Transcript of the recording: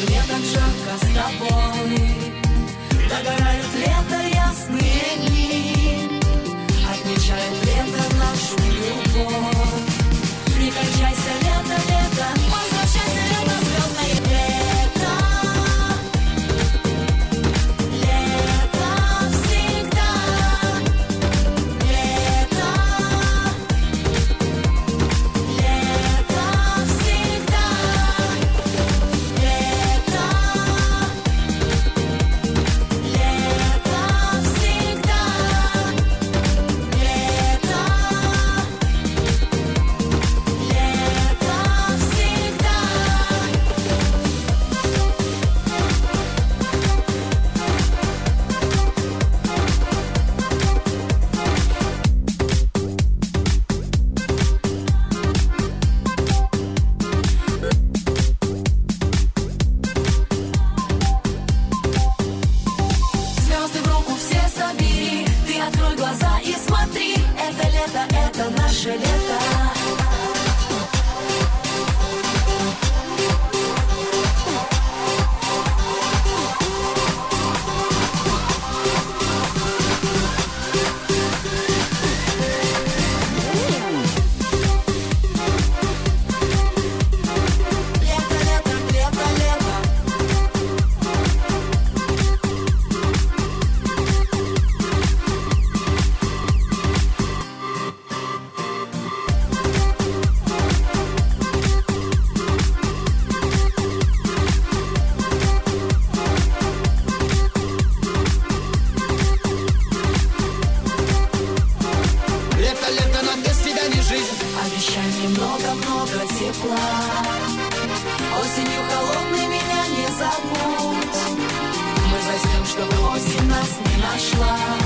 мне так жарко с тобой. Догорают лето ясные дни, отмечает лето нашу любовь. Не кончайся, лето, лето, возвращайся, лето звездное. Лето, лето всегда. Лето, лето всегда. Лето, лето всегда. Звезды в руку все собери, ты открой глаза и смотри. Это лето, это наше лето. Лето, лето, лето, лето. Лето, лето, но без тебя не жизнь. Обещаний много-много тепла. Осенью холодной меня не забудь. Мы заснем, чтобы осень нас не нашла.